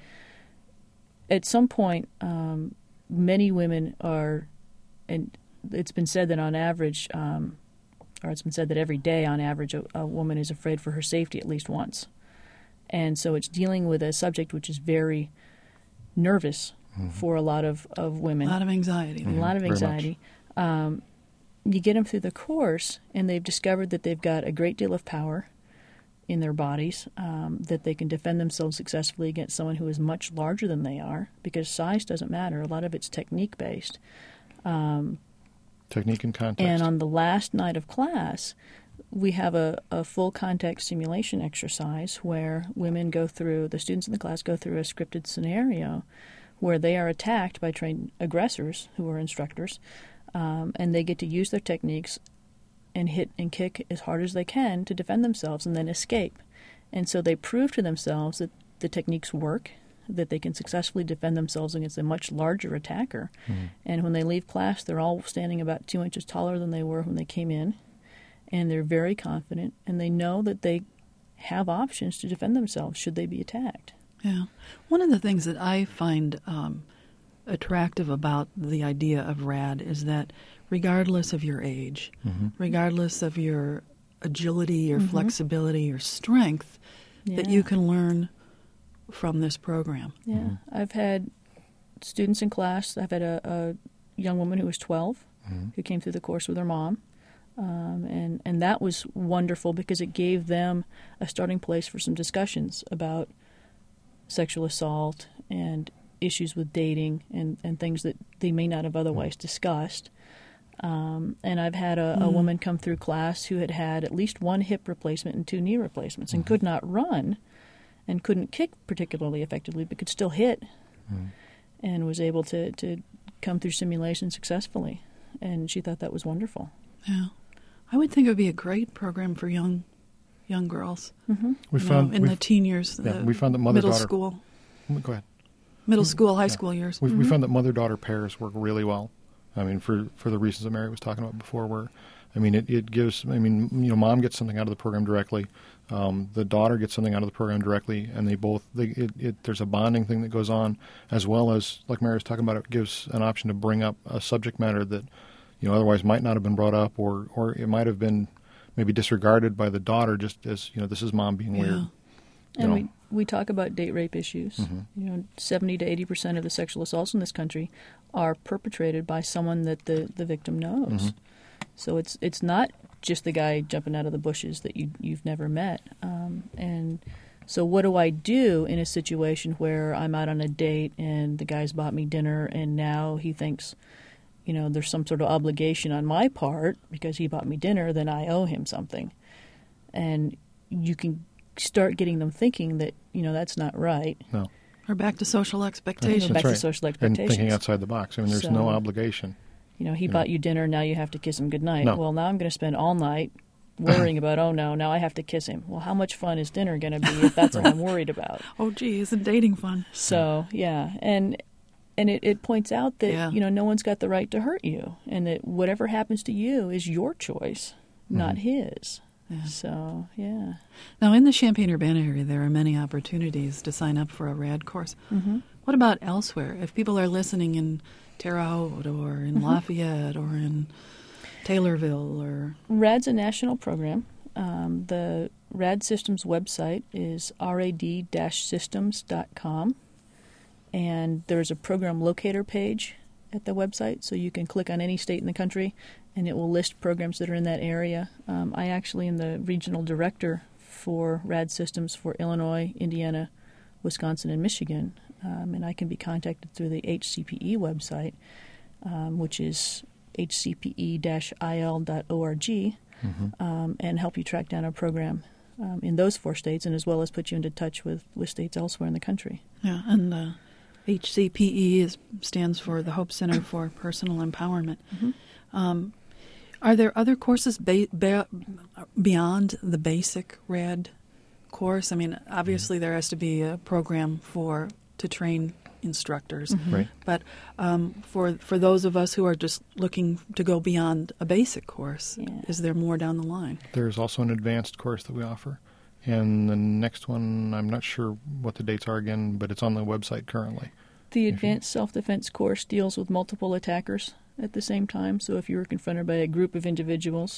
at some point, many women are, and it's been said that on average, or it's been said that every day on average, a woman is afraid for her safety at least once. And so it's dealing with a subject which is very nervous for a lot of women. A lot of anxiety. A lot of anxiety. You get them through the course, and they've discovered that they've got a great deal of power in their bodies, that they can defend themselves successfully against someone who is much larger than they are, because size doesn't matter. A lot of it's technique-based. Technique and context. And on the last night of class, we have a full context simulation exercise where the students in the class go through a scripted scenario where they are attacked by trained aggressors who are instructors, and they get to use their techniques and hit and kick as hard as they can to defend themselves and then escape. And so they prove to themselves that the techniques work, that they can successfully defend themselves against a much larger attacker. And when they leave class, they're all standing about 2 inches taller than they were when they came in, and they're very confident, and they know that they have options to defend themselves should they be attacked. Yeah. One of the things that I find attractive about the idea of RAD is that regardless of your age, regardless of your agility, your flexibility, your strength, that you can learn from this program. Yeah, I've had students in class. I've had a young woman who was 12 who came through the course with her mom. And that was wonderful because it gave them a starting place for some discussions about sexual assault and issues with dating and things that they may not have otherwise discussed. And I've had a woman come through class who had had at least one hip replacement and 2 knee replacements and could not run and couldn't kick particularly effectively but could still hit and was able to come through simulation successfully. And she thought that was wonderful. Yeah. I would think it would be a great program for young girls. We found in the teen years, we found that middle school. Go ahead. Middle school, high school years. We found that mother-daughter pairs work really well. I mean, for the reasons that Mary was talking about before, where, I mean, it gives, I mean, mom gets something out of the program directly, the daughter gets something out of the program directly, and there's a bonding thing that goes on, as well as, like Mary was talking about, it gives an option to bring up a subject matter that, otherwise might not have been brought up, or it might have been maybe disregarded by the daughter, just as, this is mom being weird. And we talk about date rape issues. 70 to 80% of the sexual assaults in this country are perpetrated by someone that the victim knows. So it's not just the guy jumping out of the bushes that you've never met. And so what do I do in a situation where I'm out on a date and the guy's bought me dinner and now he thinks, there's some sort of obligation on my part because he bought me dinner, then I owe him something. And you can start getting them thinking that, that's not right. No. Or back to social expectations. Back to social expectations. And thinking outside the box. I mean, there's no obligation. He bought you dinner, now you have to kiss him goodnight. No. Well, now I'm going to spend all night worrying about, now I have to kiss him. Well, how much fun is dinner going to be if that's what I'm worried about? Oh, gee, isn't dating fun? So, yeah. And it points out that, no one's got the right to hurt you. And that whatever happens to you is your choice, not his. Yeah. So, yeah. Now, in the Champaign-Urbana area, there are many opportunities to sign up for a RAD course. What about elsewhere? If people are listening in Terre Haute or in Lafayette or in Taylorville or... RAD's a national program. The RAD Systems website is rad-systems.com. And there's a program locator page at the website, so you can click on any state in the country, and it will list programs that are in that area. I actually am the regional director for RAD Systems for Illinois, Indiana, Wisconsin, and Michigan, and I can be contacted through the HCPE website, which is hcpe-il.org, and help you track down a program in those 4 states, and as well as put you into touch with states elsewhere in the country. Yeah, and HCPE stands for the Hope Center for Personal Empowerment. Are there other courses beyond the basic RAD course? I mean, obviously there has to be a program to train instructors. Right. But for those of us who are just looking to go beyond a basic course, is there more down the line? There's also an advanced course that we offer. And the next one, I'm not sure what the dates are again, but it's on the website currently. The advanced self-defense course deals with multiple attackers at the same time. So if you were confronted by a group of individuals,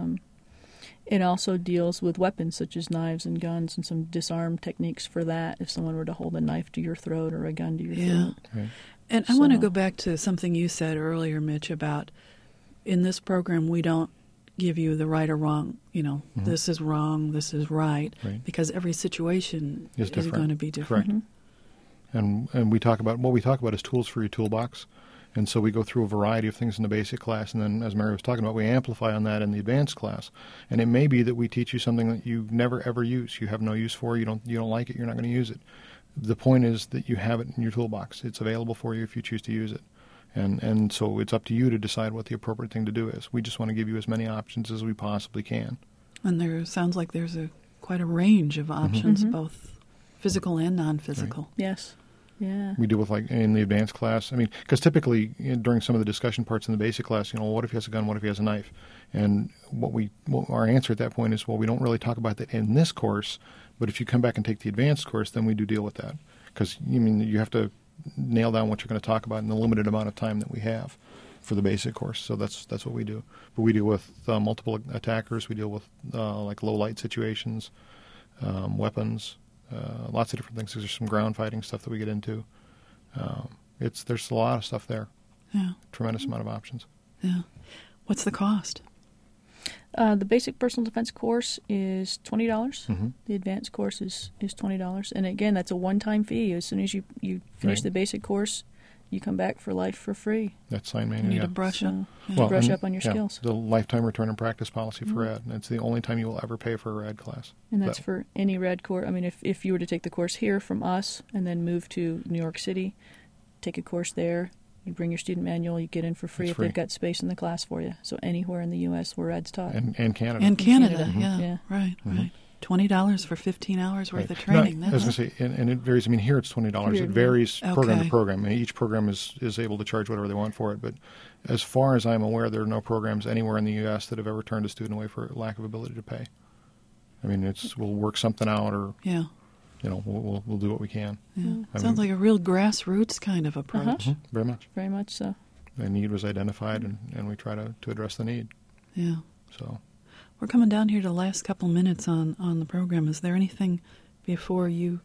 it also deals with weapons such as knives and guns and some disarm techniques for that if someone were to hold a knife to your throat or a gun to your throat. Right. And I want to go back to something you said earlier, Mitch, about in this program we don't give you the right or wrong, this is wrong, this is right, because every situation is going to be different. And what we talk about is tools for your toolbox. And so we go through a variety of things in the basic class, and then, as Mary was talking about, we amplify on that in the advanced class. And it may be that we teach you something that you never ever use. You have no use for it. You don't like it. You're not going to use it. The point is that you have it in your toolbox. It's available for you if you choose to use it. And so it's up to you to decide what the appropriate thing to do is. We just want to give you as many options as we possibly can. And there sounds like there's quite a range of options, both physical and non-physical. Right. Yes. Yeah. We deal with, like, in the advanced class. I mean, because typically during some of the discussion parts in the basic class, what if he has a gun? What if he has a knife? And our answer at that point is, well, we don't really talk about that in this course, but if you come back and take the advanced course, then we do deal with that. Because, you have to nail down what you're going to talk about in the limited amount of time that we have for the basic course. So that's what we do. But we deal with multiple attackers. We deal with like low light situations, weapons, lots of different things. There's some ground fighting stuff that we get into. There's a lot of stuff there. Yeah. Tremendous amount of options. Yeah. What's the cost? The basic personal defense course is $20. Mm-hmm. The advanced course is $20. And again, that's a one-time fee. As soon as you finish Right. the basic course, you come back for life for free. That's sign You manual. need Yeah. to brush up. So, Yeah. brush and- up on your yeah, skills. The lifetime return and practice policy for RAD. And it's the only time you will ever pay for a RAD class. And that's But- for any RAD course. I mean, if you were to take the course here from us and then move to New York City, take a course there, you bring your student manual, you get in for free It's if free. they've got space in the class for you. So anywhere in the U.S. where RAD's taught. and Canada. In Canada, Canada. yeah. Yeah. Right, Mhm. right. $20 for 15 hours worth Right. of training. Now, I was going to say, and it varies. I mean, here it's $20. It varies program Okay. to program. And each program is able to charge whatever they want for it. But as far as I'm aware, there are no programs anywhere in the U.S. that have ever turned a student away for lack of ability to pay. I mean, we'll work something out, or Yeah. we'll do what we can. Yeah. I Sounds mean- like a real grassroots kind of approach. Uh-huh. Very much. Very much so. The need was identified, and we try to address the need. Yeah. So. We're coming down here to the last couple minutes on the program. Is there anything before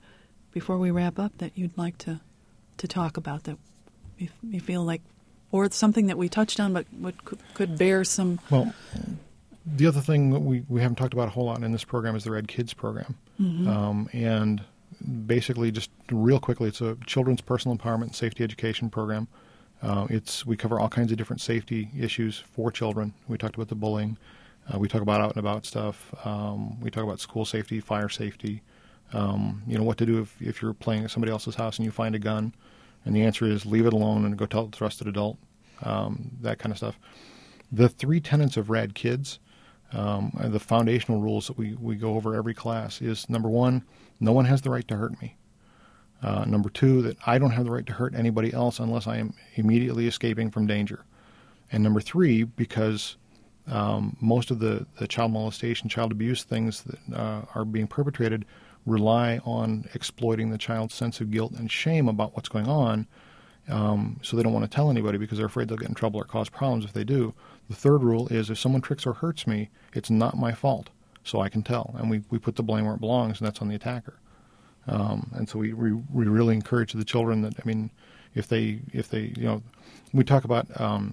we wrap up that you'd like to talk about that you feel like, or it's something that we touched on but could bear some? Well, the other thing that we haven't talked about a whole lot in this program is the Red Kids program. Mm-hmm. And basically, just real quickly, it's a children's personal empowerment and safety education program. We cover all kinds of different safety issues for children. We talked about the bullying. We talk about out and about stuff. We talk about school safety, fire safety. What to do if you're playing at somebody else's house and you find a gun. And the answer is leave it alone and go tell the trusted adult, that kind of stuff. The 3 tenets of RAD Kids, the foundational rules that we go over every class is, number 1, no one has the right to hurt me. Number 2, that I don't have the right to hurt anybody else unless I am immediately escaping from danger. And number 3, because most of the child molestation, child abuse things that are being perpetrated rely on exploiting the child's sense of guilt and shame about what's going on, so they don't want to tell anybody because they're afraid they'll get in trouble or cause problems if they do. The third rule is if someone tricks or hurts me, it's not my fault, so I can tell. And we put the blame where it belongs, and that's on the attacker. And so we really encourage the children that, I mean, if they we talk about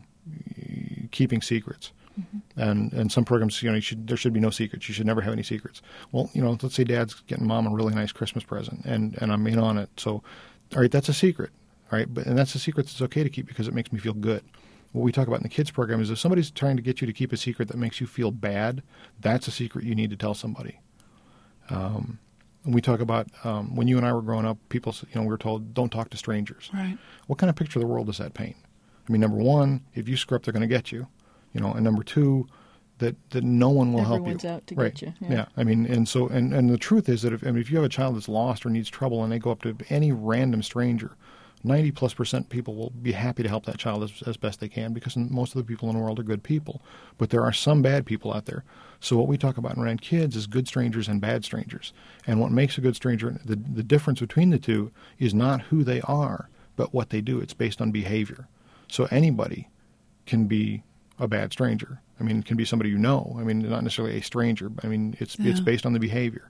keeping secrets. And some programs, there should be no secrets. You should never have any secrets. Well, let's say Dad's getting Mom a really nice Christmas present, and I'm in on it. So, all right, that's a secret, all right? And that's a secret that's okay to keep because it makes me feel good. What we talk about in the kids program is if somebody's trying to get you to keep a secret that makes you feel bad, that's a secret you need to tell somebody. And we talk about when you and I were growing up, people, we were told don't talk to strangers. Right. What kind of picture of the world does that paint? I mean, number 1, if you screw up, they're going to get you. And number 2, that no one will help you. Everyone's out to right. get you. Yeah. I mean, and so and the truth is that if you have a child that's lost or needs trouble and they go up to any random stranger, 90+% people will be happy to help that child as best they can because most of the people in the world are good people. But there are some bad people out there. So what we talk about in RAD Kids is good strangers and bad strangers. And what makes a good stranger, the difference between the two is not who they are, but what they do. It's based on behavior. So anybody can be a bad stranger. I mean, it can be somebody you know. I mean, not necessarily a stranger. But I mean, it's based on the behavior.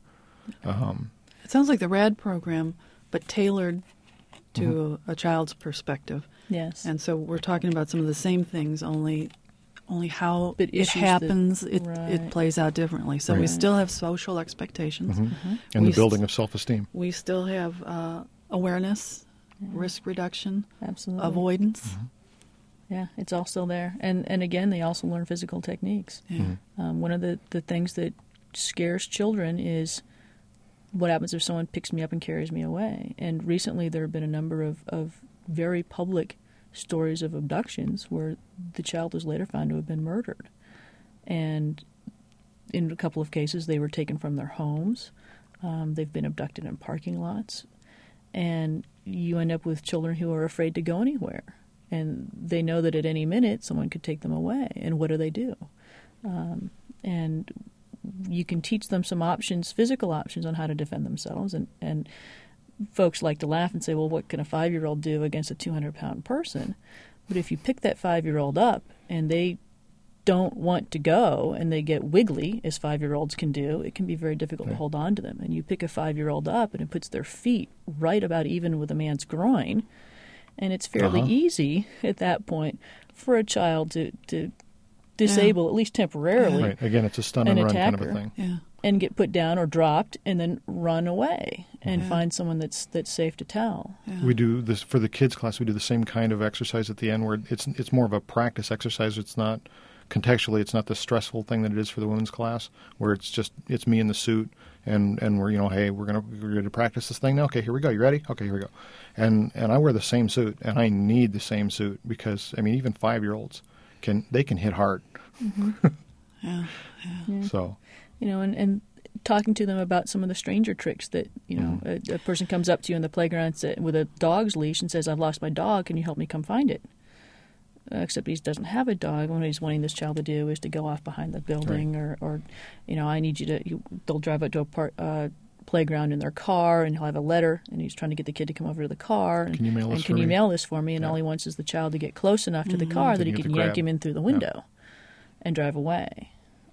It sounds like the RAD program, but tailored to a child's perspective. Yes. And so we're talking about some of the same things, only how But it issues happens, that- it right. plays out differently. So we Right. still have social expectations. And We the building of self-esteem. We still have awareness, risk reduction, Absolutely. avoidance. Yeah, it's all still there. And again, they also learn physical techniques. Yeah. One of the things that scares children is what happens if someone picks me up and carries me away. And recently there have been a number of very public stories of abductions where the child was later found to have been murdered. And in a couple of cases, they were taken from their homes. They've been abducted in parking lots. And you end up with children who are afraid to go anywhere. And they know that at any minute someone could take them away. And what do? And you can teach them some options, physical options on how to defend themselves. And folks like to laugh and say, well, what can a 5-year-old do against a 200-pound person? But if you pick that 5-year-old up and they don't want to go and they get wiggly, as 5-year-olds can do, it can be very difficult to hold on to them. And you pick a 5-year-old up and it puts their feet right about even with a man's groin, and it's fairly easy at that point for a child to disable, at least temporarily, Right. Again, it's a stun and run kind of a thing. Yeah. and get put down or dropped and then run away and find someone that's safe to tell. Yeah. We do this for the kids class. We do the same kind of exercise at the end, where it's more of a practice exercise. It's not contextually. It's not the stressful thing that it is for the women's class, where it's me in the suit and we're hey, we're going to practice this thing now. Okay, here we go. You ready? Okay, here we go. And I wear the same suit, and I need the same suit because even 5-year-olds can hit hard. Mm-hmm. Yeah. So. And talking to them about some of the stranger tricks that, a person comes up to you in the playground with a dog's leash and says, "I've lost my dog. Can you help me come find it?" Except he doesn't have a dog. What he's wanting this child to do is to go off behind the building or I need you to, they'll drive out to a playground in their car and he'll have a letter and he's trying to get the kid to come over to the car. And, can you mail this can you mail this for me? And all he wants is the child to get close enough to the car that he can yank him in through the window and drive away.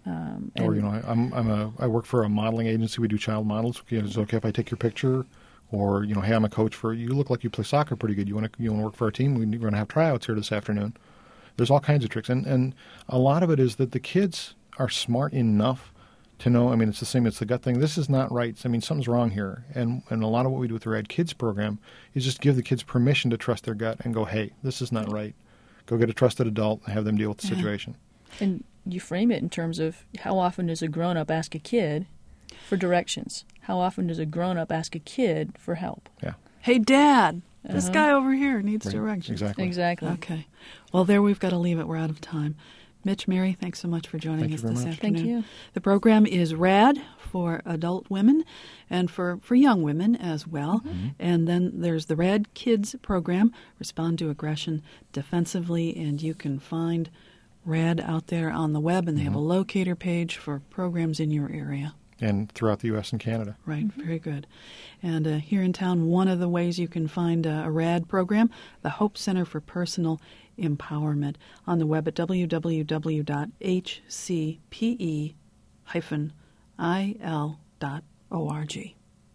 I work for a modeling agency. We do child models. Is it okay if I take your picture? Or hey, I'm a coach for you. Look like you play soccer pretty good. You want to work for our team? We're going to have tryouts here this afternoon. There's all kinds of tricks, and a lot of it is that the kids are smart enough to know. It's the same. It's the gut thing. This is not right. Something's wrong here. And a lot of what we do with the Rad Kids program is just give the kids permission to trust their gut and go, hey, this is not right. Go get a trusted adult and have them deal with the situation. And you frame it in terms of how often does a grown-up ask a kid for directions? How often does a grown-up ask a kid for help? Yeah. Hey, Dad, this guy over here needs directions. Exactly. Okay. Well, there we've got to leave it. We're out of time. Mitch, Mary, thanks so much for joining us this afternoon. Thank you. The program is RAD for adult women and for young women as well. Mm-hmm. And then there's the RAD Kids program, Respond to Aggression Defensively, and you can find RAD out there on the web, and they have a locator page for programs in your area. And throughout the U.S. and Canada. Right, very good. And here in town, one of the ways you can find a RAD program, the Hope Center for Personal Empowerment, on the web at www.hcpe-il.org.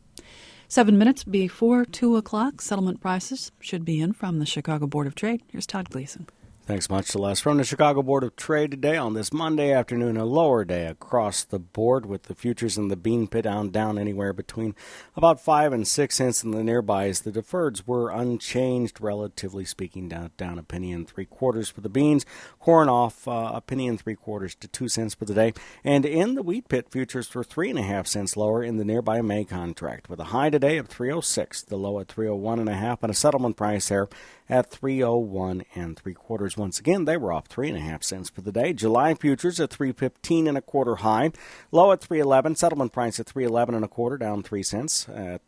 7 minutes before 2 o'clock, settlement prices should be in from the Chicago Board of Trade. Here's Todd Gleason. Thanks much, Celeste. From the Chicago Board of Trade today on this Monday afternoon, a lower day across the board with the futures in the bean pit down anywhere between about 5 and 6 cents in the nearbys. The deferreds were unchanged, relatively speaking, down a penny and 3/4 for the beans. Corn off a penny and 3/4 to 2 cents for the day. And in the wheat pit, futures were 3.5 cents lower in the nearby May contract, with a high today of 306, the low at 301.5, and a settlement price there at 301 3/4. Once again, they were off 3.5 cents for the day. July futures at 315 1/4 high, low at 311. Settlement price at 311 1/4, down 3 cents at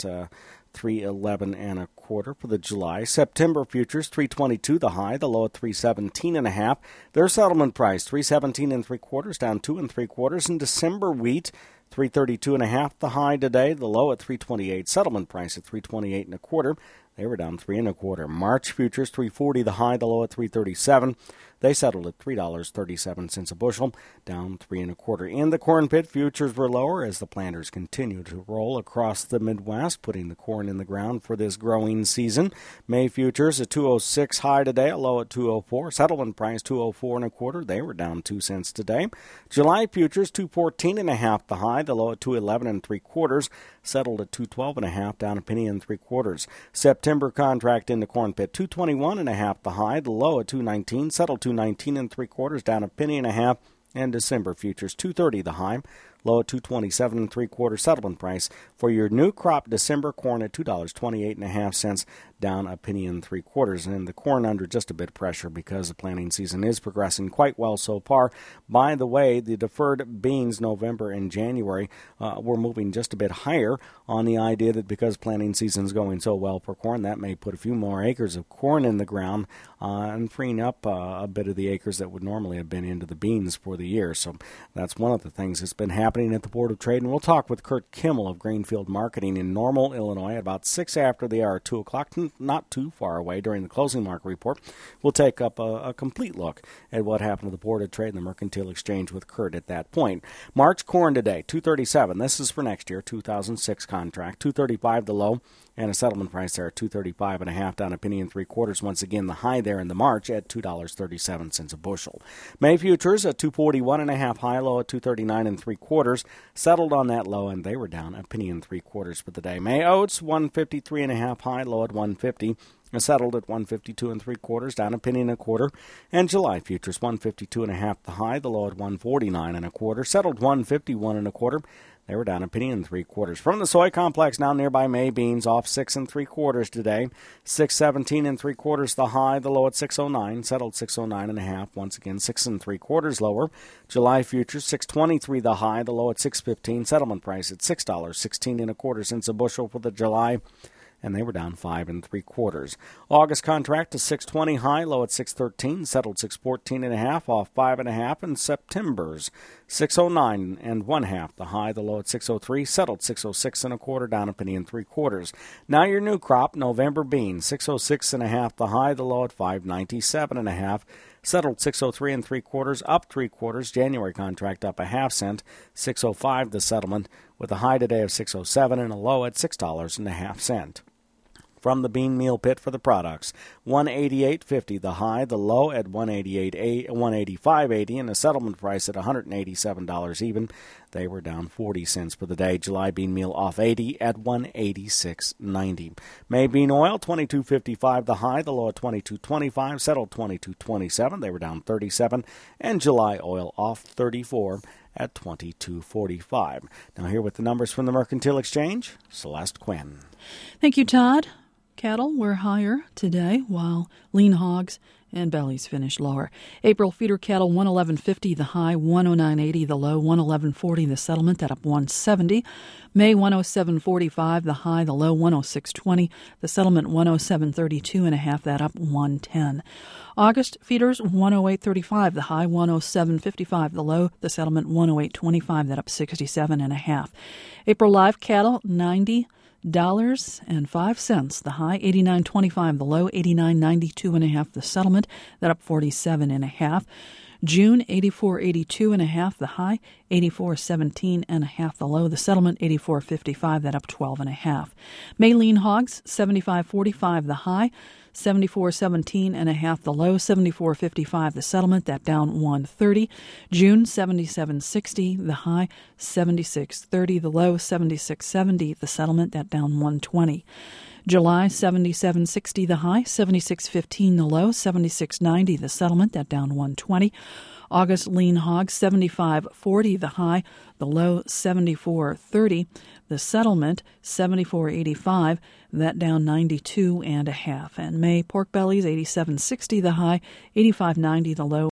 311 1/4 for the July. September futures 322 the high, the low at 317 1/2. Their settlement price 317 3/4, down 2 3/4. And December wheat 332 1/2 the high today, the low at 328. Settlement price at 328 1/4. They were down 3 1/4. March futures 340 the high, the low at 337. They settled at $3.37 a bushel, down 3 1/4. In the corn pit, futures were lower as the planters continue to roll across the Midwest, putting the corn in the ground for this growing season. May futures at 206 high today, a low at 204. Settlement price 204 1/4. They were down 2 cents today. July futures 214 1/2 the high, the low at 211 3/4. Settled at 212 1/2, down a penny and 3/4. September contract in the corn pit 221 1/2 the high, the low at 219. Settled 219 3/4, down a penny and 1/2. And December futures 230 the high, low at 227 3/4. Settlement price for your new crop December corn at $2.28 1/2, down a penny and 3/4. And the corn under just a bit of pressure because the planting season is progressing quite well so far. By the way, the deferred beans November and January were moving just a bit higher on the idea that because planting season is going so well for corn, that may put a few more acres of corn in the ground and freeing up a bit of the acres that would normally have been into the beans for the year. So that's one of the things that's been happening happening at the Board of Trade, and we'll talk with Kurt Kimmel of Greenfield Marketing in Normal, Illinois, at about 6 after the hour, 2 o'clock, not too far away. During the closing market report, we'll take up a complete look at what happened to the Board of Trade and the Mercantile Exchange with Kurt at that point. March corn today, $2.37. This is for next year, 2006 contract. $2.35 the low, and a settlement price there at $2.35.5, down a penny and 3/4. Once again, the high there in the March at $2.37 a bushel. May futures at $2.41.5, high, low at $2.39 3/4. Settled on that low, and they were down a penny and 3/4 for the day. May oats $1.53.5, high, low at $1.50. Settled at $1.52 3/4, down a penny and 1/4. And July futures $1.52.5 the high, the low at $1.49 1/4. Settled $1.51 1/4. They were down a penny and 3/4. From the soy complex, now nearby May beans off 6 3/4 today. 6.17 3/4 the high, the low at 6.09. Settled 6.09.5. Once again 6 3/4 lower. July futures 6.23 the high, the low at 6.15. Settlement price at $6.16 1/4 a bushel for the July, and they were down 5 3/4. August contract to 6.20 high, low at 6.13, settled 6.14.5, off 5.5, and September's 6.09 1/2 the high, the low at 6.03, settled 6.06 1/4, down a penny and 3/4. Now your new crop, November beans, 6.06 1/2 the high, the low at 5.97 1/2. Settled 6.03 3/4, up 3/4. January contract up a half cent, 6.05 the settlement, with a high today of 6.07 and a low at $6.50. From the bean meal pit for the products, $188.50 the high, the low at $185.80, and a settlement price at $187 even. They were down 40 cents for the day. July bean meal off 80 at $186.90. May bean oil $22.55 the high, the low at $22.25, settled $22.27. They were down 37, and July oil off 34 at $22.45. Now here with the numbers from the Mercantile Exchange, Celeste Quinn. Thank you, Todd. Cattle were higher today, while lean hogs and bellies finished lower. April feeder cattle, $111.50 the high, $109.80 the low, $111.40 the settlement, that up $170. May, $107.45 the high, the low, $106.20 the settlement, $107.32 1/2, that up $110. August feeders, $108.35 the high, $107.55 the low, the settlement, $108.25, that up 67 1/2. April live cattle, $90.05 the high, $89.25 the low, $89.92 1/2 the settlement, that up 47 1/2. June, $84.82 1/2 the high, $84.17 1/2 the low, the settlement, $84.55, that up 12 1/2. May lean hogs, $75.45 the high, $74.17 1/2 the low, $74.55 the settlement, that down 130. June, $77.60 the high, $76.30 the low, $76.70 the settlement, that down 120. July, $77.60 the high, $76.15 the low, $76.90 the settlement, that down 120. August lean hogs, $75.40 the high, the low $74.30 the settlement, $74.85, that down 92 1/2. And May pork bellies, $87.60 the high, $85.90 the low,